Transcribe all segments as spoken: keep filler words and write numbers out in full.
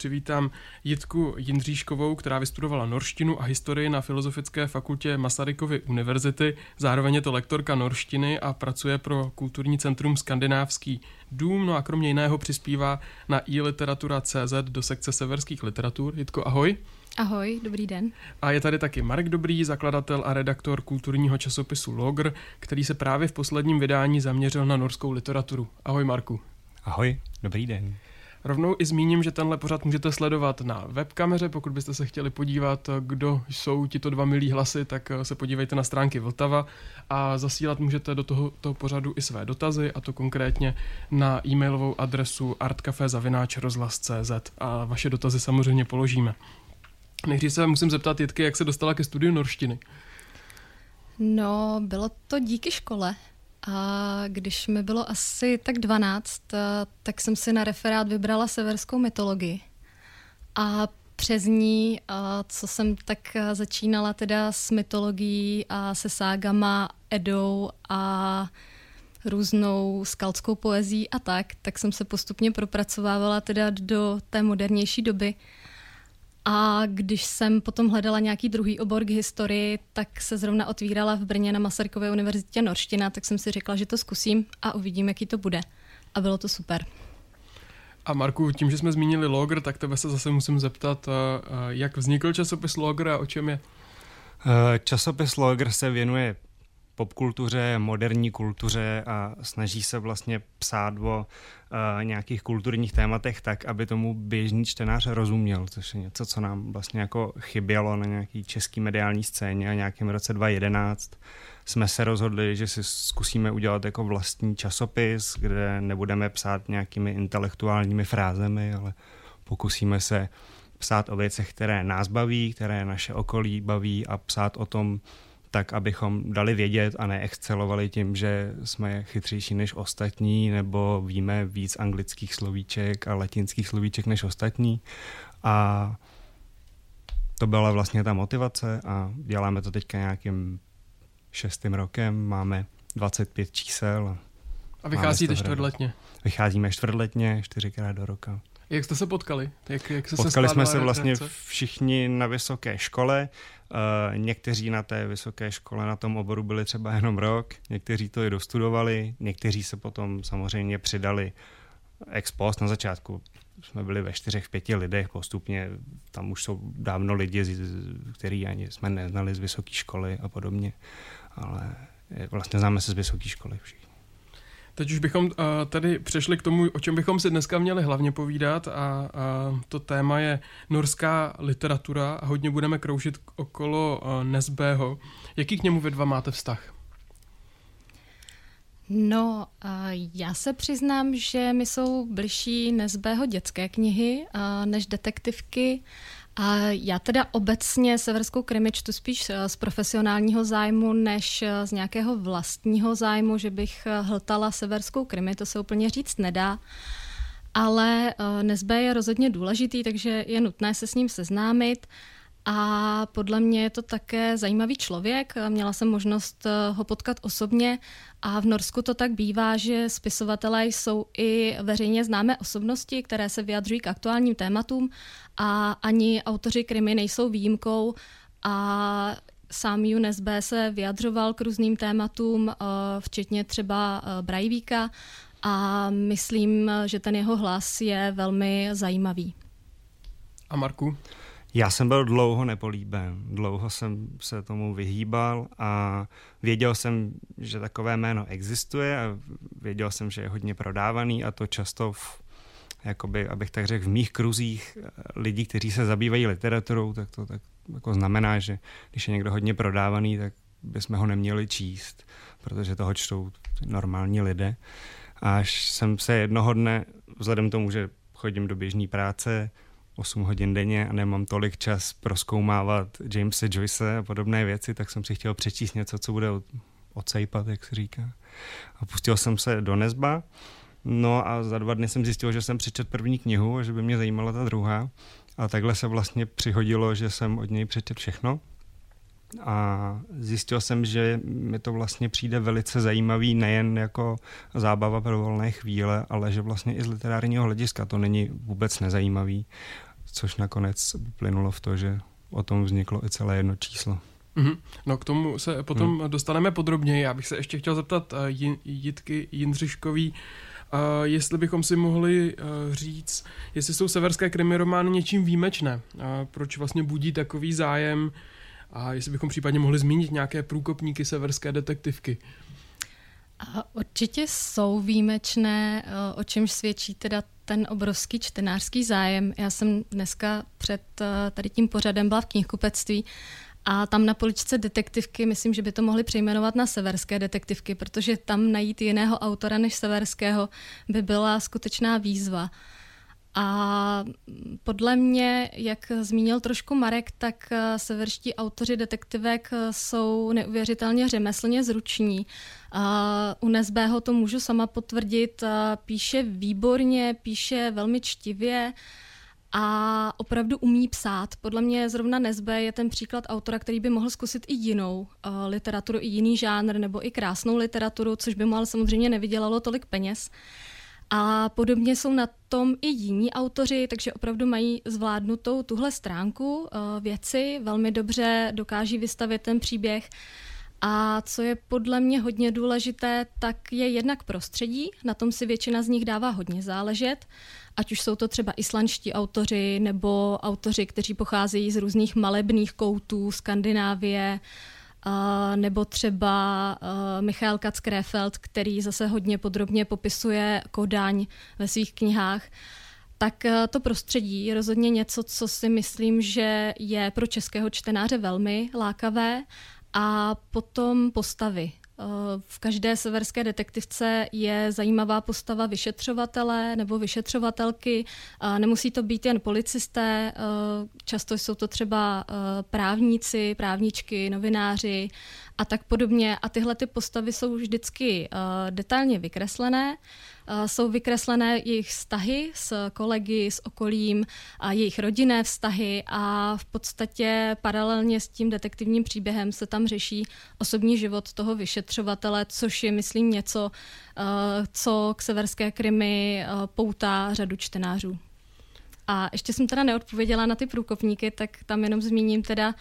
přivítám Jitku Jindříškovou, která vystudovala norštinu a historii na Filozofické fakultě Masarykovy univerzity. Zároveň je to lektorka norštiny a pracuje pro Kulturní centrum Skandinávský dům. No a kromě jiného přispívá na i literatura tečka cé zet do sekce severských literatur. Jitko, ahoj. Ahoj, dobrý den. A je tady taky Marek Dobrý, zakladatel a redaktor kulturního časopisu Logr, který se právě v posledním vydání zaměřil na norskou literaturu. Ahoj, Marku. Ahoj, dobrý den. Rovnou i zmíním, že tenhle pořad můžete sledovat na webkameře, pokud byste se chtěli podívat, kdo jsou tito dva milí hlasy, tak se podívejte na stránky Vltava a zasílat můžete do toho, toho pořadu i své dotazy, a to konkrétně na e-mailovou adresu artcafe zavináč rozhlas tečka cé zet a vaše dotazy samozřejmě položíme. Nejdřív se musím zeptat Jitky, jak se dostala ke studiu norštiny. No, bylo to díky škole. A když mi bylo asi tak dvanáct, tak jsem si na referát vybrala severskou mytologii. A přes ní, co jsem tak začínala teda s mytologií a se ságama, Edou a různou skaldskou poezí a tak, tak jsem se postupně propracovávala teda do té modernější doby. A když jsem potom hledala nějaký druhý obor k historii, tak se zrovna otvírala v Brně na Masarykově univerzitě norština, tak jsem si řekla, že to zkusím a uvidím, jaký to bude. A bylo to super. A Marku, tím, že jsme zmínili Logr, tak tebe se zase musím zeptat, jak vznikl časopis Logr a o čem je? Časopis Logr se věnuje popkultuře, moderní kultuře a snaží se vlastně psát o uh, nějakých kulturních tématech tak, aby tomu běžný čtenář rozuměl, což je něco, co nám vlastně jako chybělo na nějaký český mediální scéně a nějakém roce dva tisíce jedenáct jsme se rozhodli, že si zkusíme udělat jako vlastní časopis, kde nebudeme psát nějakými intelektuálními frázemi, ale pokusíme se psát o věcech, které nás baví, které naše okolí baví a psát o tom tak, abychom dali vědět a neexcelovali tím, že jsme chytřejší než ostatní nebo víme víc anglických slovíček a latinských slovíček než ostatní. A to byla vlastně ta motivace a děláme to teďka nějakým šestým rokem, máme dvacet pět čísel. A vycházíte čtvrtletně? Vycházíme čtvrtletně, čtyřikrát do roka. Jak jste se potkali? Jak, jak se Potkali se jsme se vlastně všichni na vysoké škole. Uh, někteří na té vysoké škole na tom oboru byli třeba jenom rok, někteří to i dostudovali, někteří se potom samozřejmě přidali ex post. Na začátku jsme byli ve čtyřech, pěti lidech, postupně tam už jsou dávno lidi, který ani jsme neznali z vysoké školy a podobně, ale vlastně známe se z vysoké školy všichni. Teď už bychom uh, tady přešli k tomu, o čem bychom si dneska měli hlavně povídat, a, a to téma je norská literatura a hodně budeme kroužit okolo uh, Nesbøho. Jaký k němu vy dva máte vztah? No, uh, já se přiznám, že mi jsou bližší Nesbøho dětské knihy uh, než detektivky. A já teda obecně severskou krimi čtu spíš z profesionálního zájmu, než z nějakého vlastního zájmu, že bych hltala severskou krimi, to se úplně říct nedá. Ale Nesbø je rozhodně důležitý, takže je nutné se s ním seznámit. A podle mě je to také zajímavý člověk. Měla jsem možnost ho potkat osobně a v Norsku to tak bývá, že spisovatelé jsou i veřejně známé osobnosti, které se vyjadřují k aktuálním tématům a ani autoři krimi nejsou výjimkou a sám Jon Nesbø se vyjadřoval k různým tématům, včetně třeba Breivíka a myslím, že ten jeho hlas je velmi zajímavý. A Marku? Já jsem byl dlouho nepolíben, dlouho jsem se tomu vyhýbal a věděl jsem, že takové jméno existuje a věděl jsem, že je hodně prodávaný a to často, v, jakoby, abych tak řekl, v mých kruzích lidí, kteří se zabývají literaturou, tak to tak jako znamená, že když je někdo hodně prodávaný, tak bychom ho neměli číst, protože toho čtou normální lidé. Až jsem se jednoho dne, vzhledem tomu, že chodím do běžné práce, osm hodin denně a nemám tolik čas prozkoumávat Jamese Joyce a podobné věci, tak jsem si chtěl přečíst něco, co bude ocejpat, jak se říká. A pustil jsem se do Nesbø, no a za dva dny jsem zjistil, že jsem přečetl první knihu a že by mě zajímala ta druhá. A takhle se vlastně přihodilo, že jsem od něj přečetl všechno. A zjistil jsem, že mi to vlastně přijde velice zajímavý nejen jako zábava pro volné chvíle, ale že vlastně i z literárního hlediska to není vůbec nezajímavý. což nakonec plynulo v to, že o tom vzniklo i celé jedno číslo. Mm-hmm. No k tomu se potom hmm. dostaneme podrobněji. Já bych se ještě chtěl zeptat uh, Jitky Jindřiškový, uh, jestli bychom si mohli uh, říct, jestli jsou severské krimi romány něčím výjimečné. Uh, proč vlastně budí takový zájem a jestli bychom případně mohli zmínit nějaké průkopníky severské detektivky. Určitě jsou výjimečné, o čemž svědčí teda ten obrovský čtenářský zájem. Já jsem dneska před tady tím pořadem byla v knihkupectví a tam na poličce detektivky, myslím, že by to mohli přejmenovat na severské detektivky, protože tam najít jiného autora než severského by byla skutečná výzva. A podle mě, jak zmínil trošku Marek, tak severští autoři detektivek jsou neuvěřitelně řemeslně zruční. U Nesbého to můžu sama potvrdit, píše výborně, píše velmi čtivě a opravdu umí psát. Podle mě zrovna Nesbé je ten příklad autora, který by mohl zkusit i jinou literaturu, i jiný žánr nebo i krásnou literaturu, což by mu ale samozřejmě nevydělalo tolik peněz. A podobně jsou na tom i jiní autoři, takže opravdu mají zvládnutou tuhle stránku věci, velmi dobře dokáží vystavit ten příběh. A co je podle mě hodně důležité, tak je jednak prostředí, na tom si většina z nich dává hodně záležet, ať už jsou to třeba islandští autoři nebo autoři, kteří pocházejí z různých malebných koutů Skandinávie, Uh, nebo třeba uh, Michael Katz-Krefeld, který zase hodně podrobně popisuje Kodaň ve svých knihách, tak uh, to prostředí je rozhodně něco, co si myslím, že je pro českého čtenáře velmi lákavé. A potom postavy. V každé severské detektivce je zajímavá postava vyšetřovatele nebo vyšetřovatelky. Nemusí to být jen policisté, často jsou to třeba právníci, právničky, novináři a tak podobně. A tyhle ty postavy jsou vždycky detailně vykreslené. Jsou vykreslené jejich vztahy s kolegy, s okolím, a jejich rodinné vztahy a v podstatě paralelně s tím detektivním příběhem se tam řeší osobní život toho vyšetřovatele, což je, myslím, něco, co k severské krimi poutá řadu čtenářů. A ještě jsem teda neodpověděla na ty průkopníky, tak tam jenom zmíním teda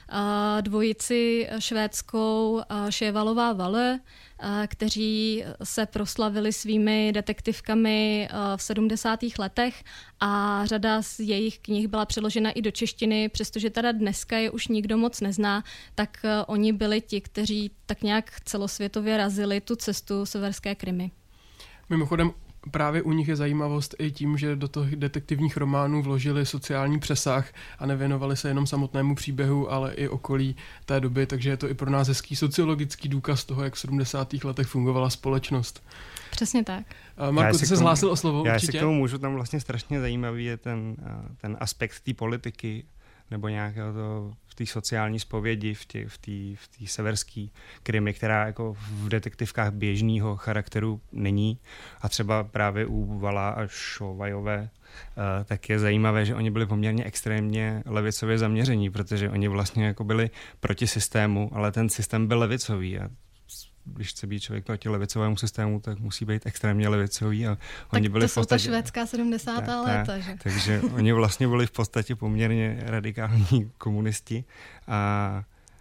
dvojici švédskou Sjövallová Wahlöö, kteří se proslavili svými detektivkami v sedmdesátých letech a řada z jejich knih byla přeložena i do češtiny, přestože teda dneska je už nikdo moc nezná, tak oni byli ti, kteří tak nějak celosvětově razili tu cestu severské krimi. Mimochodem, právě u nich je zajímavost i tím, že do těch detektivních románů vložili sociální přesah a nevěnovali se jenom samotnému příběhu, ale i okolí té doby, takže je to i pro nás hezký sociologický důkaz toho, jak v sedmdesátých letech fungovala společnost. Přesně tak. Marko, ty se zhlásil o slovo, já určitě? Já si k tomu můžu, tam vlastně strašně zajímavý je ten, ten aspekt té politiky, nebo nějakého to v té sociální zpovědi, v té v té v té severské krimi, která jako v detektivkách běžného charakteru není. A třeba právě u Vala a Šovajové uh, tak je zajímavé, že oni byli poměrně extrémně levicově zaměření, protože oni vlastně jako byli proti systému, ale ten systém byl levicový a když chce být člověk proti levicovému systému, tak musí být extrémně levicový. A tak oni byli to v podstatě, jsou ta švédská sedmdesátá léta, že? Takže oni vlastně byli v podstatě poměrně radikální komunisti a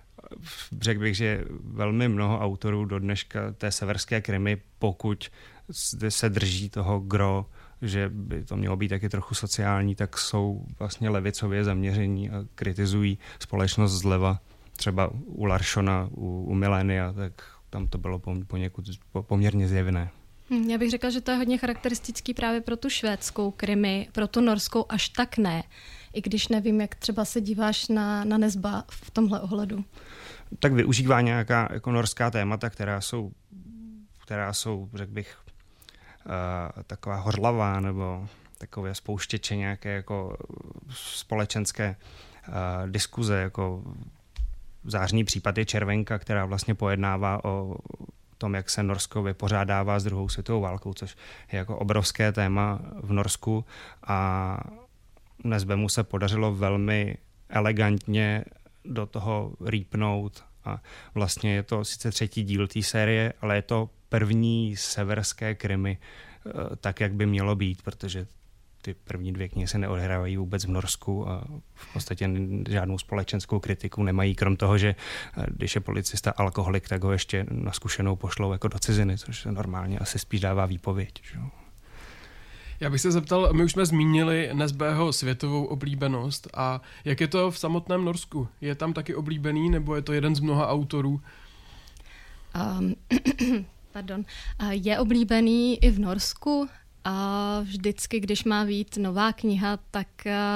řekl bych, že velmi mnoho autorů do dneška té severské krimi, pokud se drží toho gro, že by to mělo být taky trochu sociální, tak jsou vlastně levicově zaměření a kritizují společnost zleva. Třeba u Larssona, u, u Milénia, tak tam to bylo poněkud poměrně zjevné. Já bych řekla, že to je hodně charakteristický právě pro tu švédskou krimi, pro tu norskou až tak ne. I když nevím, jak třeba se díváš na, na Nesba v tomhle ohledu. Tak využívá nějaká jako norská témata, která jsou, která jsou, řekl bych, uh, taková hořlavá nebo takové spouštěče nějaké jako společenské uh, diskuze, jako zářný případ je Červenka, která vlastně pojednává o tom, jak se Norsko vypořádává s druhou světovou válkou, což je jako obrovské téma v Norsku a Nesbemu se podařilo velmi elegantně do toho rýpnout a vlastně je to sice třetí díl té série, ale je to první severské krimi tak, jak by mělo být, protože ty první dvě knihy se neodehrávají vůbec v Norsku a v podstatě žádnou společenskou kritiku nemají, krom toho, že když je policista alkoholik, tak ho ještě na zkušenou pošlou jako do ciziny, což se normálně asi spíš dává výpověď. Že? Já bych se zeptal, my už jsme zmínili Nesbøho světovou oblíbenost a jak je to v samotném Norsku? Je tam taky oblíbený, nebo je to jeden z mnoha autorů? Um, pardon. Je oblíbený i v Norsku a vždycky, když má vyjít nová kniha, tak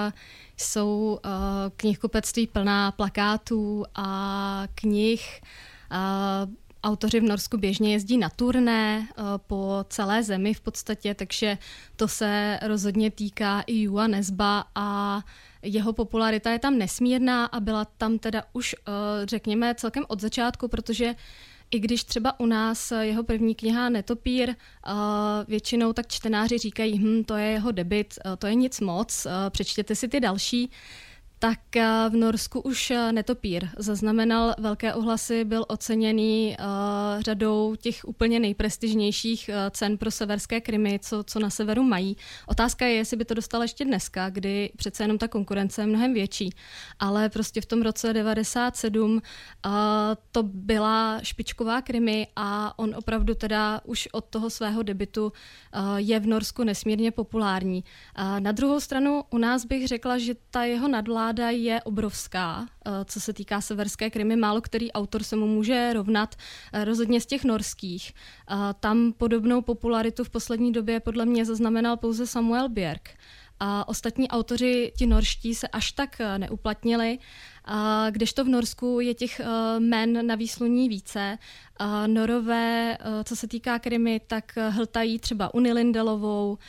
jsou knihkupectví plná plakátů a knih. Autoři v Norsku běžně jezdí na turné po celé zemi v podstatě, takže to se rozhodně týká i Joa Nesbø a jeho popularita je tam nesmírná a byla tam teda už, řekněme, celkem od začátku, protože i když třeba u nás jeho první kniha Netopír, většinou tak čtenáři říkají, hm, to je jeho debut, to je nic moc, přečtěte si ty další, tak v Norsku už Netopír zaznamenal velké ohlasy, byl oceněný uh, řadou těch úplně nejprestižnějších uh, cen pro severské krimi, co, co na severu mají. Otázka je, jestli by to dostal ještě dneska, kdy přece jenom ta konkurence je mnohem větší. Ale prostě v tom roce devadesát sedm uh, to byla špičková krimi a on opravdu teda už od toho svého debutu uh, je v Norsku nesmírně populární. Uh, na druhou stranu u nás bych řekla, že ta jeho nadvláda je obrovská, co se týká severské krimi. Málo který autor se mu může rovnat, rozhodně z těch norských. Tam podobnou popularitu v poslední době podle mě zaznamenal pouze Samuel Björk. A ostatní autoři, ti norští, se až tak neuplatnili, a kdežto v Norsku je těch jmen na výsluní více. A Norové, co se týká krimi, tak hltají třeba Uni Lindelovou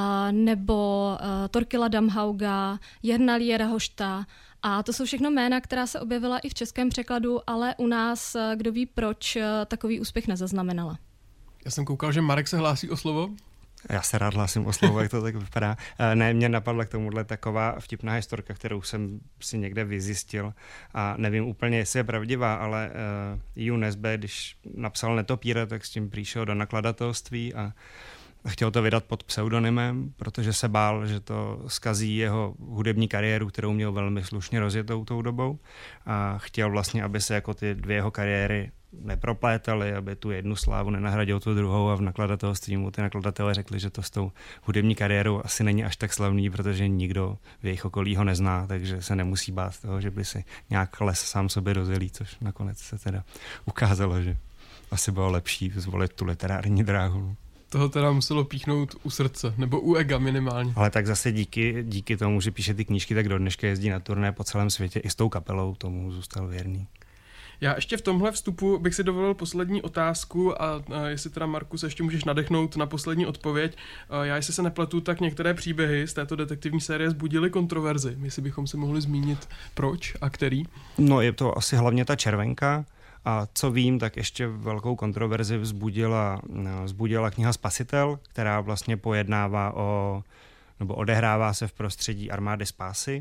nebo Torkila Damhauga, Jerna Lierahošta. A to jsou všechno jména, která se objevila i v českém překladu, ale u nás, kdo ví proč, takový úspěch nezaznamenala. Já jsem koukal, že Marek se hlásí o slovo. Já se rád hlásím o slovo, jak to tak vypadá. Ne, mě napadla k tomuhle taková vtipná historka, kterou jsem si někde vyzjistil a nevím úplně, jestli je pravdivá, ale uh, Joa Nesbø, když napsal Netopíra, tak s tím přišel do nakladatelství a chtěl to vydat pod pseudonymem, protože se bál, že to zkazí jeho hudební kariéru, kterou měl velmi slušně rozjetou tou dobou a chtěl vlastně, aby se jako ty dvě jeho kariéry neproplétaly, aby tu jednu slávu nenahradil tu druhou a v nakladatelství mu ty nakladatelé řekli, že to s tou hudební kariérou asi není až tak slavný, protože nikdo v jejich okolí ho nezná, takže se nemusí bát toho, že by si nějak les sám sobě rozjelí, což nakonec se teda ukázalo, že asi bylo lepší zvolit tu literární dráhu. Toho teda muselo píchnout u srdce, nebo u ega minimálně. Ale tak zase díky, díky tomu, že píše ty knížky, tak do dneška jezdí na turné po celém světě i s tou kapelou, tomu zůstal věrný. Já ještě v tomhle vstupu bych si dovolil poslední otázku a, a jestli teda, Marku, se ještě můžeš nadechnout na poslední odpověď. A já, jestli se nepletu, tak některé příběhy z této detektivní série vzbudily kontroverzi. Jestli bychom si mohli zmínit proč a který? No, je to asi hlavně ta červenka. A co vím, tak ještě velkou kontroverzi vzbudila, vzbudila kniha Spasitel, která vlastně pojednává o, nebo odehrává se v prostředí armády spásy.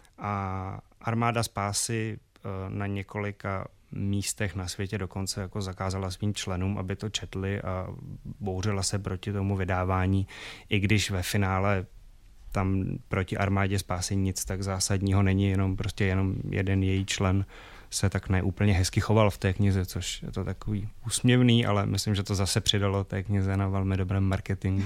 A armáda spásy na několika místech na světě dokonce jako zakázala svým členům, aby to četli a bouřila se proti tomu vydávání, i když ve finále tam proti armádě spásy nic tak zásadního není, jenom prostě jenom jeden její člen se tak neúplně hezky choval v té knize, což je to takový úsměvný, ale myslím, že to zase přidalo té knize na velmi dobrém marketingu.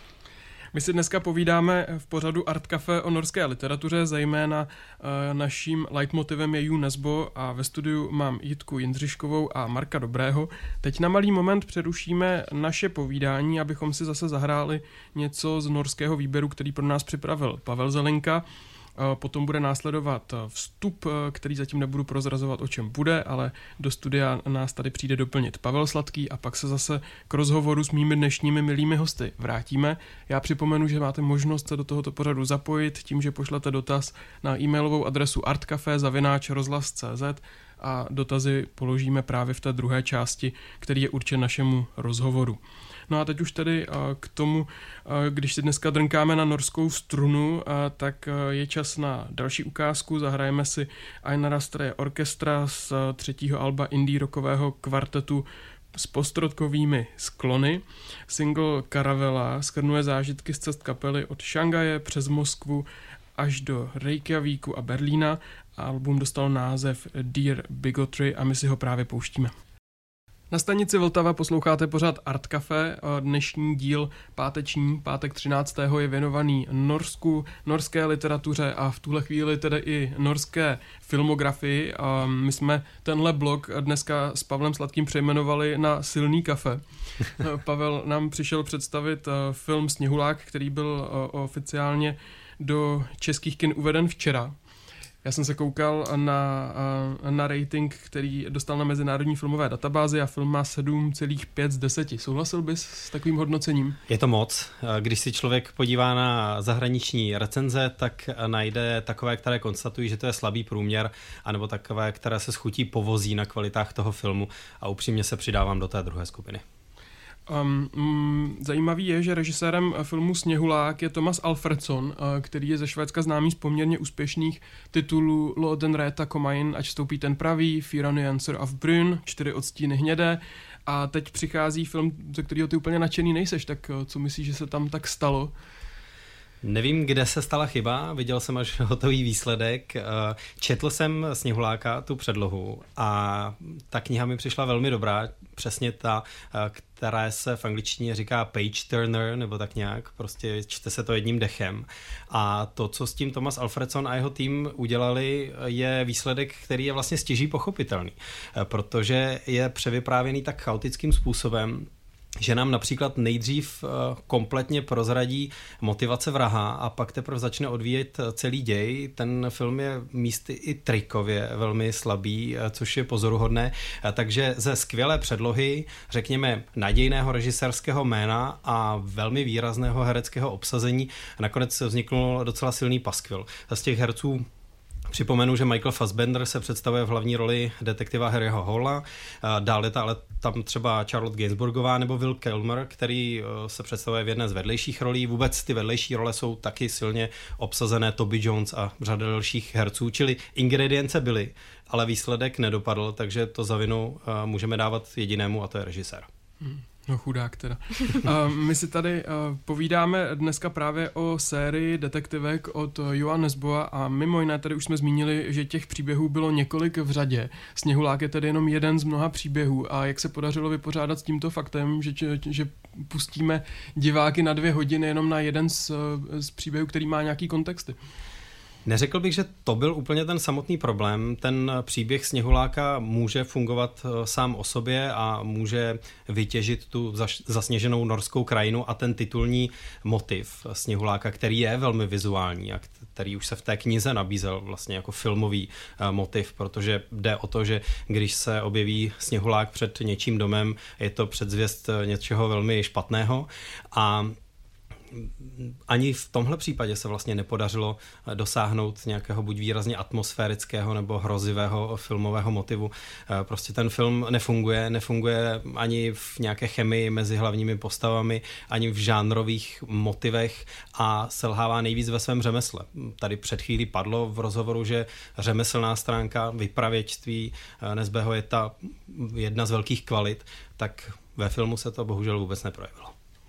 My si dneska povídáme v pořadu Art Café o norské literatuře, zejména e, naším leitmotivem je Joa Nesbø a ve studiu mám Jitku Jindřiškovou a Marka Dobrého. Teď na malý moment přerušíme naše povídání, abychom si zase zahráli něco z norského výběru, který pro nás připravil Pavel Zelinka. Potom bude následovat vstup, který zatím nebudu prozrazovat, o čem bude, ale do studia nás tady přijde doplnit Pavel Sladký a pak se zase k rozhovoru s mými dnešními milými hosty vrátíme. Já připomenu, že máte možnost se do tohoto pořadu zapojit tím, že pošlete dotaz na e-mailovou adresu artcafe zavináč rozhlas tečka cz a dotazy položíme právě v té druhé části, který je určen našemu rozhovoru. No a teď už tedy k tomu, když si dneska drnkáme na norskou strunu, tak je čas na další ukázku. Zahrajeme si Einara Stray Orchestra z třetího alba indie rockového kvartetu s postrodkovými sklony. Single Caravela shrnuje zážitky z cest kapely od Šangaje přes Moskvu až do Reykjavíku a Berlína. Album dostal název Dear Bigotry a my si ho právě pouštíme. Na stanici Vltava posloucháte pořád Art Café. Dnešní díl páteční, pátek třináctého je věnovaný Norsku, norské literatuře a v tuhle chvíli tedy i norské filmografii. My jsme tenhle blog dneska s Pavlem Sladkým přejmenovali na Silný kafe. Pavel nám přišel představit film Sněhulák, který byl oficiálně do českých kin uveden včera. Já jsem se koukal na, na rating, který dostal na mezinárodní filmové databázi a film má sedm celá pět z deseti. Souhlasil bys s takovým hodnocením? Je to moc. Když si člověk podívá na zahraniční recenze, tak najde takové, které konstatují, že to je slabý průměr, anebo takové, které se schutí povozí na kvalitách toho filmu a upřímně se přidávám do té druhé skupiny. Um, um, zajímavý je, že režisérem filmu Sněhulák je Thomas Alfredson, uh, který je ze Švédska známý z poměrně úspěšných titulů Låden Räta Komain, Ať stoupí ten pravý, Fyra nyanser av brun, Čtyři odstíny hnědé. A teď přichází film, ze kterého ty úplně nadšený nejseš, tak uh, co myslíš, že se tam tak stalo? Nevím, kde se stala chyba, viděl jsem až hotový výsledek, četl jsem Sněhuláka, tu předlohu a ta kniha mi přišla velmi dobrá, přesně ta, která se v angličtině říká page turner, nebo tak nějak, prostě čte se to jedním dechem. A to, co s tím Thomas Alfredson a jeho tým udělali, je výsledek, který je vlastně stěží pochopitelný, protože je převyprávěný tak chaotickým způsobem, že nám například nejdřív kompletně prozradí motivace vraha a pak teprve začne odvíjet celý děj. Ten film je místy i trikově velmi slabý, což je pozoruhodné. Takže ze skvělé předlohy, řekněme nadějného režisérského jména a velmi výrazného hereckého obsazení nakonec vznikl docela silný paskvil. Z těch herců připomenu, že Michael Fassbender se představuje v hlavní roli detektiva Harryho Halla, dále je ale tam třeba Charlotte Gainsbourgová nebo Will Kilmer, který se představuje v jedné z vedlejších rolí. Vůbec ty vedlejší role jsou taky silně obsazené, Toby Jones a řada dalších herců, čili ingredience byly, ale výsledek nedopadl, takže to za vinu můžeme dávat jedinému a to je režisér. Hmm. No chudák teda. Uh, my si tady uh, povídáme dneska právě o sérii detektivek od Joa Nesboa a mimo jiné tady už jsme zmínili, že těch příběhů bylo několik v řadě. Sněhulák je tedy jenom jeden z mnoha příběhů a jak se podařilo vypořádat s tímto faktem, že, že, že pustíme diváky na dvě hodiny jenom na jeden z, z příběhů, který má nějaký kontexty. Neřekl bych, že to byl úplně ten samotný problém. Ten příběh Sněhuláka může fungovat sám o sobě a může vytěžit tu zasněženou norskou krajinu a ten titulní motiv Sněhuláka, který je velmi vizuální a který už se v té knize nabízel vlastně jako filmový motiv, protože jde o to, že když se objeví Sněhulák před něčím domem, je to předzvěst něčeho velmi špatného a ani v tomhle případě se vlastně nepodařilo dosáhnout nějakého buď výrazně atmosférického nebo hrozivého filmového motivu. Prostě ten film nefunguje, nefunguje ani v nějaké chemii mezi hlavními postavami, ani v žánrových motivech a selhává nejvíc ve svém řemesle. Tady před chvílí padlo v rozhovoru, že řemeslná stránka vypravěčství Nesbého je ta jedna z velkých kvalit, tak ve filmu se to bohužel vůbec neprojevilo.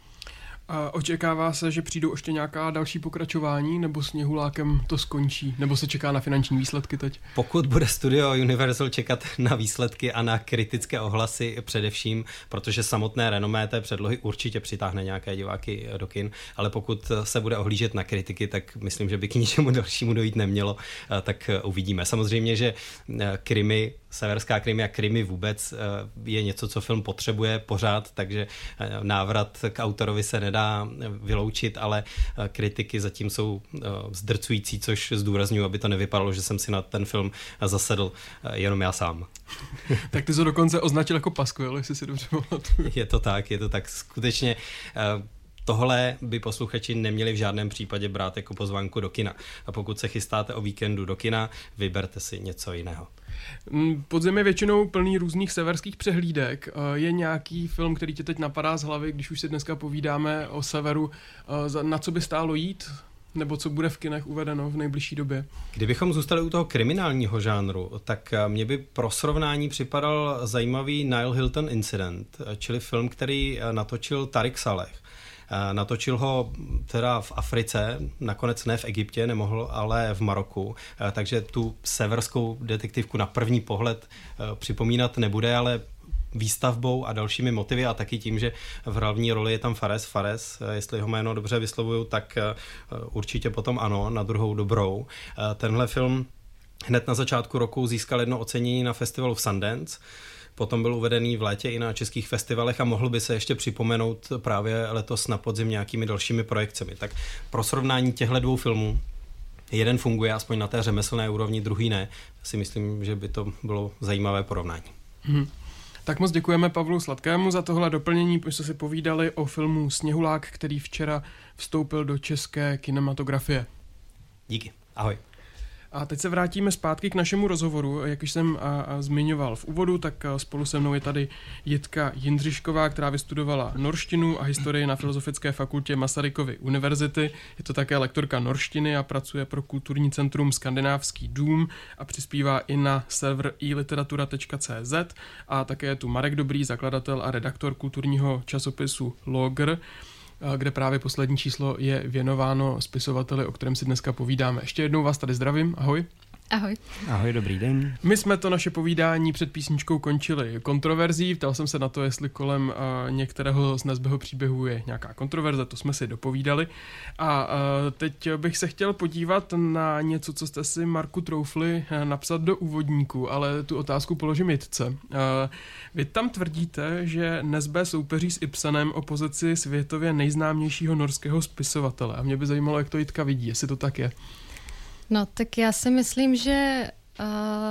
A očekává se, že přijdou ještě nějaká další pokračování, nebo Sněhulákem to skončí? Nebo se čeká na finanční výsledky teď? Pokud bude studio Universal čekat na výsledky a na kritické ohlasy především, protože samotné renomé té předlohy určitě přitáhne nějaké diváky do kin, ale pokud se bude ohlížet na kritiky, tak myslím, že by k ničemu dalšímu dojít nemělo, tak uvidíme. Samozřejmě, že krimi, severská krimi a krimi vůbec je něco, co film potřebuje pořád, takže návrat k autorovi se nedá vyloučit, ale kritiky zatím jsou zdrcující, což zdůrazňuji, aby to nevypadalo, že jsem si na ten film zasedl jenom já sám. Tak ty jsi dokonce označil jako paskvil, jestli si dobře pamatuju. Je to tak, je to tak. Skutečně tohle by posluchači neměli v žádném případě brát jako pozvánku do kina. A pokud se chystáte o víkendu do kina, vyberte si něco jiného. Podzim je většinou plný různých severských přehlídek. Je nějaký film, který tě teď napadá z hlavy, když už si dneska povídáme o severu, na co by stálo jít? nebo co bude v kinech uvedeno v nejbližší době. Kdybychom zůstali u toho kriminálního žánru, tak mě by pro srovnání připadal zajímavý Nile Hilton Incident, čili film, který natočil Tariq Saleh. Natočil ho teda v Africe, nakonec ne v Egyptě, nemohl, ale v Maroku, takže tu severskou detektivku na první pohled připomínat nebude, ale výstavbou a dalšími motivy a taky tím, že v hlavní roli je tam Fares Fares, jestli ho jméno dobře vyslovuju, tak určitě potom ano, na druhou dobrou. Tenhle film hned na začátku roku získal jedno ocenění na festivalu v Sundance, potom byl uvedený v létě i na českých festivalech a mohl by se ještě připomenout právě letos na podzim nějakými dalšími projekcemi. Tak pro srovnání těchto dvou filmů, jeden funguje aspoň na té řemeslné úrovni, druhý ne, si myslím, že by to bylo zajímavé porovnání. Hmm. Tak moc děkujeme Pavlu Sladkému za tohle doplnění, protože jsme si povídali o filmu Sněhulák, který včera vstoupil do české kinematografie. Díky, ahoj. A teď se vrátíme zpátky k našemu rozhovoru. Jak už jsem a, a zmiňoval v úvodu, tak spolu se mnou je tady Jitka Jindřišková, která vystudovala norštinu a historii na Filozofické fakultě Masarykovy univerzity. Je to také lektorka norštiny a pracuje pro kulturní centrum Skandinávský dům a přispívá i na server i literatura tečka cé zet. A také je tu Marek Dobrý, zakladatel a redaktor kulturního časopisu Logr, kde právě poslední číslo je věnováno spisovateli, o kterém si dneska povídáme. Ještě jednou vás tady zdravím, ahoj. Ahoj. Ahoj, dobrý den. My jsme to naše povídání před písničkou končili kontroverzí, ptal jsem se na to, jestli kolem uh, některého z Nezbeho příběhů je nějaká kontroverze, to jsme si dopovídali. A uh, teď bych se chtěl podívat na něco, co jste si, Marku, troufli napsat do úvodníku, ale tu otázku položím Jitce. Uh, vy tam tvrdíte, že Nezbe soupeří s Ibsenem o pozici světově nejznámějšího norského spisovatele. A mě by zajímalo, jak to Jitka vidí, jestli to tak je. No, tak já si myslím, že uh,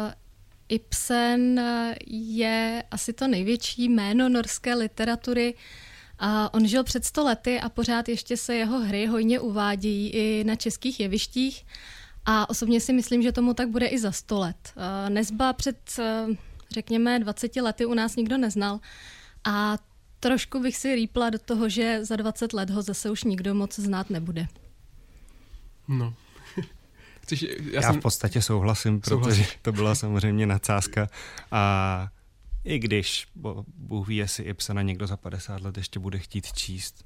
Ibsen je asi to největší jméno norské literatury. Uh, on žil před sto lety a pořád ještě se jeho hry hojně uvádějí i na českých jevištích. A osobně si myslím, že tomu tak bude i za sto let. Uh, Nezba před, uh, řekněme, dvaceti lety u nás nikdo neznal. A trošku bych si rýpla do toho, že za dvacet let ho zase už nikdo moc znát nebude. No. Chceš, já, já jsem... v podstatě souhlasím, protože Souhlasím. to byla samozřejmě nadsázka a i když, bo, Bůh ví, jestli Ibsena někdo za padesát let ještě bude chtít číst.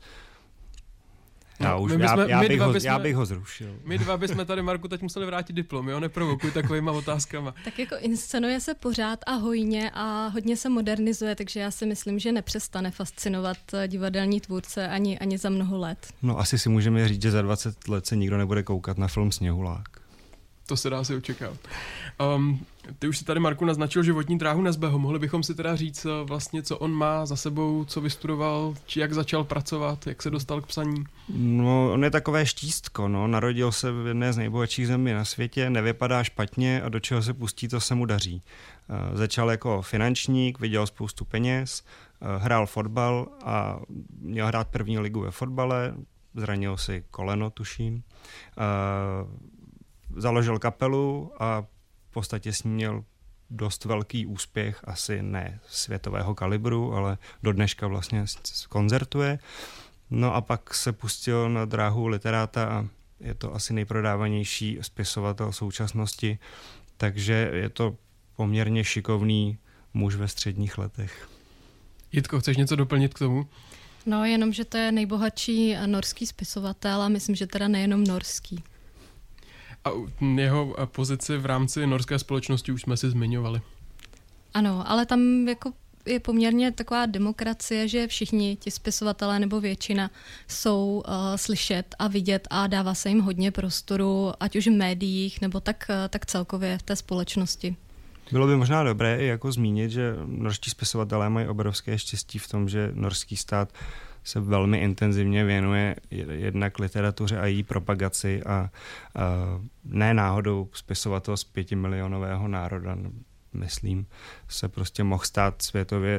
Já, no, už, bychom, já, já, bych ho, bychom, já bych ho zrušil. My dva bychom tady, Marku, teď museli vrátit diplom, jo? Neprovokuj takovýma otázkama. Tak jako inscenuje se pořád a hojně a hodně se modernizuje, takže já si myslím, že nepřestane fascinovat divadelní tvůrce ani, ani za mnoho let. No asi si můžeme říct, že za dvacet let se nikdo nebude koukat na film Sněhulák. To se dá si očekávat. Um, ty už si tady, Marku, naznačil životní dráhu Nezbeho. Mohli bychom si teda říct vlastně, co on má za sebou, co vystudoval, či jak začal pracovat, jak se dostal k psaní? No, on je takové štístko, no. Narodil se v jedné z nejbohatších zemí na světě, nevypadá špatně a do čeho se pustí, to se mu daří. Uh, začal jako finančník, viděl spoustu peněz, uh, hrál fotbal a měl hrát první ligu ve fotbale, zranil si koleno, tuším. Uh, Založil kapelu a v podstatě s ní měl dost velký úspěch, asi ne světového kalibru, ale do dneška vlastně koncertuje. No a pak se pustil na dráhu literáta a je to asi nejprodávanější spisovatel současnosti, takže je to poměrně šikovný muž ve středních letech. Jitko, chceš něco doplnit k tomu? No, jenom, že to je nejbohatší norský spisovatel a myslím, že teda nejenom norský. A jeho pozici v rámci norské společnosti už jsme si zmiňovali. Ano, ale tam jako je poměrně taková demokracie, že všichni ti spisovatelé nebo většina jsou uh, slyšet a vidět a dává se jim hodně prostoru, ať už v médiích nebo tak, uh, tak celkově v té společnosti. Bylo by možná dobré i jako zmínit, že norští spisovatelé mají obrovské štěstí v tom, že norský stát se velmi intenzivně věnuje jednak literatuře a její propagaci a, a ne náhodou spisovatel z pětimilionového národa, myslím, se prostě mohl stát světově,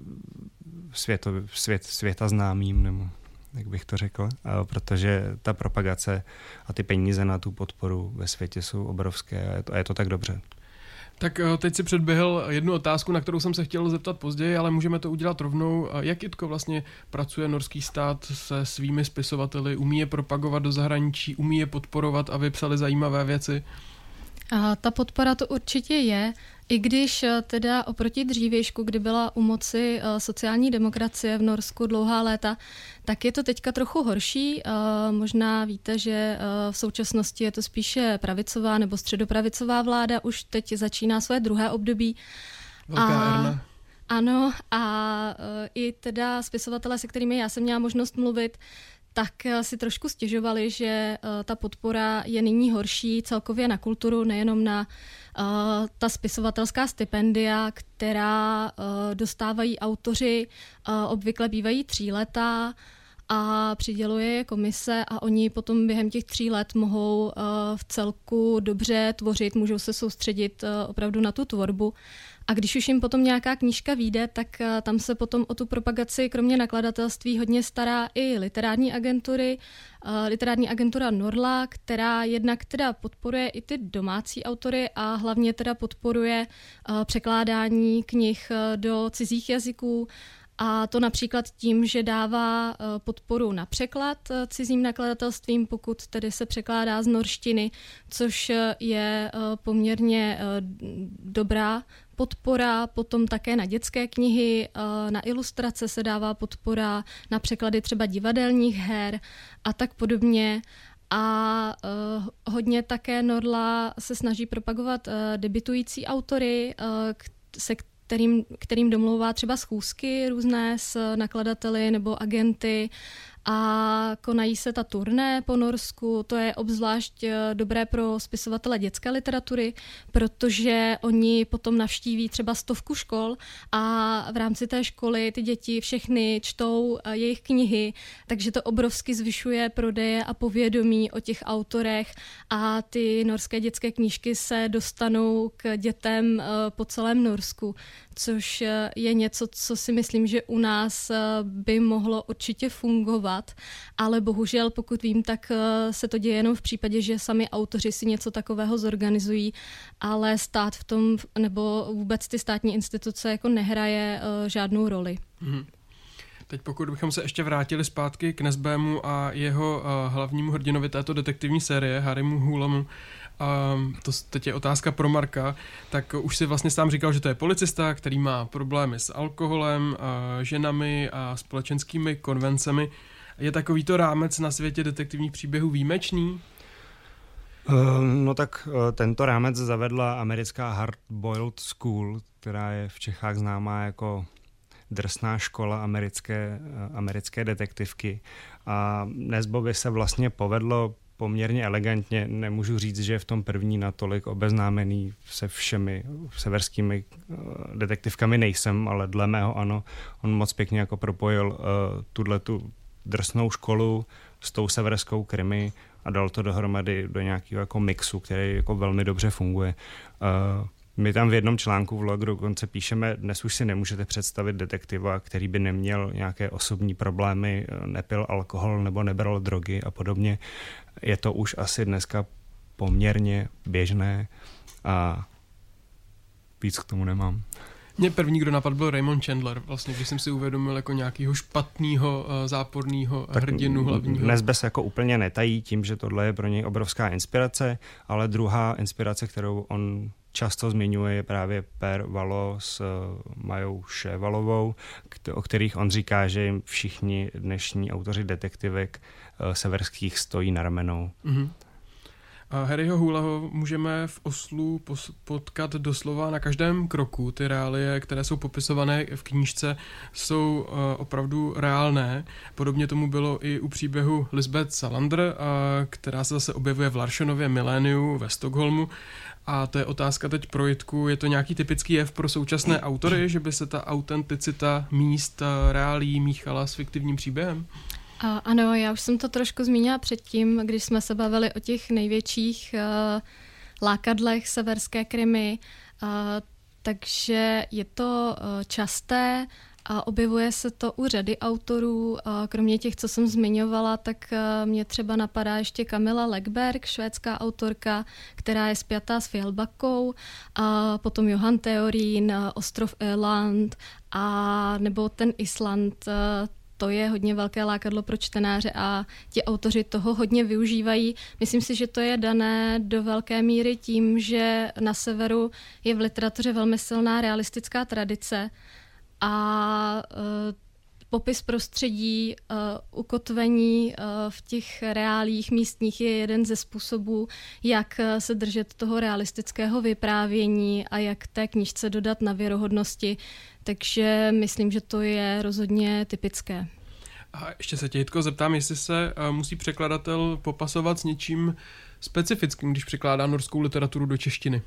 světově svět, světa známým, nebo jak bych to řekl, a protože ta propagace a ty peníze na tu podporu ve světě jsou obrovské a je to, a je to tak dobře. Tak teď si předběhl jednu otázku, na kterou jsem se chtěl zeptat později, ale můžeme to udělat rovnou. Jak, Jitko, vlastně pracuje norský stát se svými spisovateli? Umí je propagovat do zahraničí, umí je podporovat, aby psali zajímavé věci? A ta podpora to určitě je, i když teda oproti dřívějšku, kdy byla u moci sociální demokracie v Norsku dlouhá léta, tak je to teďka trochu horší. Možná víte, že v současnosti je to spíše pravicová nebo středopravicová vláda, už teď začíná své druhé období. Velká Erna. Ano, a i teda spisovatelé, se kterými já jsem měla možnost mluvit, tak si trošku stěžovali, že uh, ta podpora je nyní horší celkově na kulturu, nejenom na uh, ta spisovatelská stipendia, která uh, dostávají autoři, uh, obvykle bývají tříletá a přiděluje je komise a oni potom během těch tří let mohou uh, v celku dobře tvořit, můžou se soustředit uh, opravdu na tu tvorbu. A když už jim potom nějaká knížka vyjde, tak uh, tam se potom o tu propagaci kromě nakladatelství hodně stará i literární agentury, uh, literární agentura Norla, která jednak teda podporuje i ty domácí autory a hlavně teda podporuje uh, překládání knih uh, do cizích jazyků. A to například tím, že dává podporu na překlad cizím nakladatelstvím, pokud tedy se překládá z norštiny, což je poměrně dobrá podpora, potom také na dětské knihy, na ilustrace se dává podpora, na překlady třeba divadelních her a tak podobně. A uh, hodně také Norla se snaží propagovat uh, debitující autory, uh, se kterým, kterým domlouvá třeba schůzky různé s nakladateli nebo agenty a konají se ta turné po Norsku. To je obzvlášť dobré pro spisovatele dětské literatury, protože oni potom navštíví třeba stovku škol a v rámci té školy ty děti všechny čtou jejich knihy, takže to obrovsky zvyšuje prodeje a povědomí o těch autorech a ty norské dětské knížky se dostanou k dětem po celém Norsku, což je něco, co si myslím, že u nás by mohlo určitě fungovat. Ale bohužel, pokud vím, tak se to děje jenom v případě, že sami autoři si něco takového zorganizují, ale stát v tom, nebo vůbec ty státní instituce jako nehraje uh, žádnou roli. Hmm. Teď pokud bychom se ještě vrátili zpátky k Nesbému a jeho uh, hlavnímu hrdinovi této detektivní série, Harrymu Hoolemu, Um, to teď je otázka pro Marka, tak už si vlastně sám říkal, že to je policista, který má problémy s alkoholem, uh, ženami a společenskými konvencemi. Je takovýto rámec na světě detektivních příběhů výjimečný? Uh, no tak uh, tento rámec zavedla americká Hard Boiled School, která je v Čechách známá jako drsná škola americké, uh, americké detektivky. A Nesbovi se vlastně povedlo poměrně elegantně, nemůžu říct, že je v tom první natolik obeznámený se všemi severskými uh, detektivkami nejsem, ale dle mého ano, on moc pěkně jako propojil uh, tuhletu drsnou školu s tou severskou krimi a dal to dohromady do nějakého jako mixu, který jako velmi dobře funguje. Uh, my tam v jednom článku v logu dokonce píšeme, dnes už si nemůžete představit detektiva, který by neměl nějaké osobní problémy, nepil alkohol nebo nebral drogy a podobně. Je to už asi dneska poměrně běžné a víc k tomu nemám. Mě první, kdo napadl, byl Raymond Chandler, vlastně, když jsem si uvědomil jako nějakého špatného, záporného hrdinu hlavního. Nesbe se jako úplně netají tím, že tohle je pro něj obrovská inspirace, ale druhá inspirace, kterou on často zmiňuje, je právě Père Valo s Majou Šévalovou, o kterých on říká, že jim všichni dnešní autoři detektivek severských stojí na ramenou. Mm-hmm. Harryho Hooleho můžeme v Oslu potkat doslova na každém kroku. Ty reálie, které jsou popisované v knížce, jsou uh, opravdu reálné. Podobně tomu bylo i u příběhu Lisbeth Salander, uh, která se zase objevuje v Larssonově Miléniu ve Stockholmu. A to je otázka teď pro Jitku. Je to nějaký typický jev pro současné autory, že by se ta autenticita míst reálí míchala s fiktivním příběhem? A ano, já už jsem to trošku zmínila předtím, když jsme se bavili o těch největších uh, lákadlech severské krimi, uh, takže je to uh, časté A objevuje se to u řady autorů, a kromě těch, co jsem zmiňovala, tak mě třeba napadá ještě Camilla Läckberg, švédská autorka, která je spjatá s Fjällbackou, a potom Johan Theorin, Ostrov Öland, a nebo ten Island. To je hodně velké lákadlo pro čtenáře a ti autoři toho hodně využívají. Myslím si, že to je dané do velké míry tím, že na severu je v literatuře velmi silná realistická tradice a uh, popis prostředí, uh, ukotvení uh, v těch reálích místních je jeden ze způsobů, jak se držet toho realistického vyprávění a jak té knížce dodat na věrohodnosti. Takže myslím, že to je rozhodně typické. A ještě se tě, Jitko, zeptám, jestli se uh, musí překladatel popasovat s něčím specifickým, když překládá norskou literaturu do češtiny?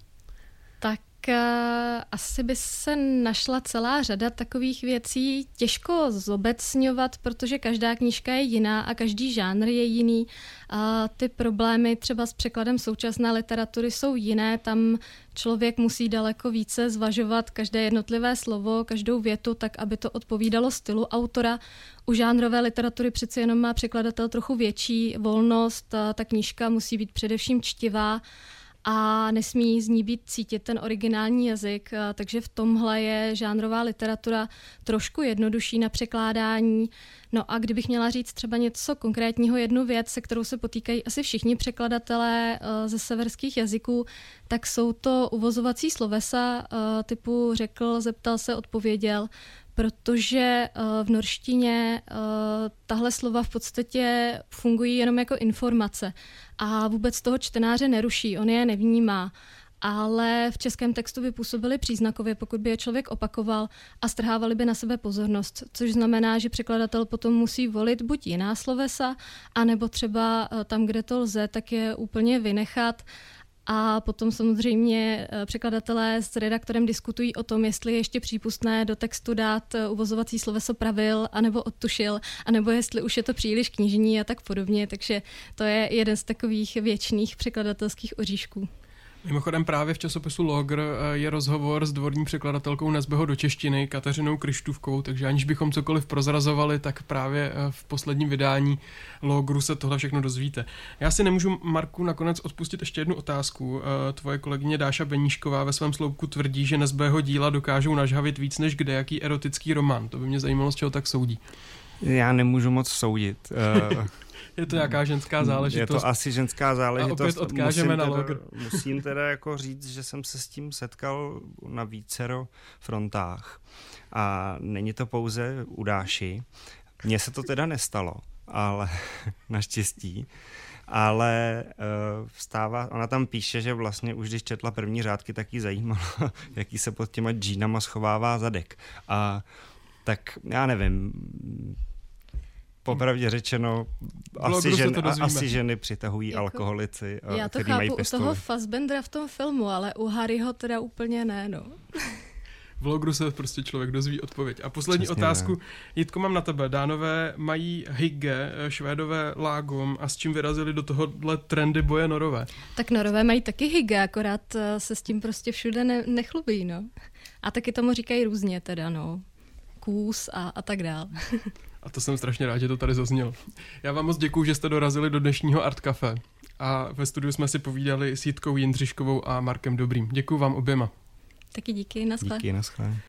Tak uh, asi by se našla celá řada takových věcí. Těžko zobecňovat, protože každá knížka je jiná a každý žánr je jiný. A ty problémy třeba s překladem současné literatury jsou jiné. Tam člověk musí daleko více zvažovat každé jednotlivé slovo, každou větu, tak aby to odpovídalo stylu autora. U žánrové literatury přeci jenom má překladatel trochu větší volnost. A ta knížka musí být především čtivá a nesmí z ní být cítit ten originální jazyk, takže v tomhle je žánrová literatura trošku jednodušší na překládání. No a kdybych měla říct třeba něco konkrétního, jednu věc, se kterou se potýkají asi všichni překladatelé ze severských jazyků, tak jsou to uvozovací slovesa typu řekl, zeptal se, odpověděl, protože v norštině tahle slova v podstatě fungují jenom jako informace a vůbec toho čtenáře neruší, on je nevnímá. Ale v českém textu by působily příznakově, pokud by je člověk opakoval a strhávali by na sebe pozornost, což znamená, že překladatel potom musí volit buď jiná slovesa, anebo třeba tam, kde to lze, tak je úplně vynechat. A potom samozřejmě překladatelé s redaktorem diskutují o tom, jestli je ještě přípustné do textu dát uvozovací sloveso pravil, anebo odtušil, anebo jestli už je to příliš knižní a tak podobně. Takže to je jeden z takových věčných překladatelských oříšků. Mimochodem právě v časopisu Logr je rozhovor s dvorní překladatelkou Nesbeho do češtiny Kateřinou Kryštůvkou, takže aniž bychom cokoliv prozrazovali, tak právě v posledním vydání Logru se tohle všechno dozvíte. Já si nemůžu, Marku, nakonec odpustit ještě jednu otázku. Tvoje kolegyně Dáša Beníšková ve svém sloupku tvrdí, že Nesbého díla dokážou nažhavit víc než kdejaký erotický román. To by mě zajímalo, z čeho tak soudí. Já nemůžu moc soudit. Je to nějaká ženská záležitost? Je to asi ženská záležitost. A opět odkážeme musím na teda, Logr. Musím teda jako říct, že jsem se s tím setkal na vícero frontách. A není to pouze u Dáši. Mně se to teda nestalo, ale naštěstí. Ale uh, vstává, ona tam píše, že vlastně už když četla první řádky, tak jí zajímalo, jaký se pod těma džínama schovává zadek. A tak já nevím, popravdě řečeno, asi, žen, asi ženy přitahují jako, alkoholici, já to který mají chápu pistoli. U toho Fassbendera v tom filmu, ale u Harryho teda úplně ne, no. V Logru se prostě člověk dozví odpověď. A poslední Přesně otázku. Ne. Jitko, mám na tebe. Dánové mají hygge, Švédové lágom a s čím vyrazili do tohohle trendy boje Norové? Tak Norové mají taky hygge, akorát se s tím prostě všude ne- nechlubí, no. A taky tomu říkají různě teda, no. Kůz a, a tak dál. A to jsem strašně rád, že to tady zaznělo. Já vám moc děkuju, že jste dorazili do dnešního Art Café. A ve studiu jsme si povídali s Jitkou Jindřiškovou a Markem Dobrým. Děkuju vám oběma. Taky díky, naschle. Díky, naschle.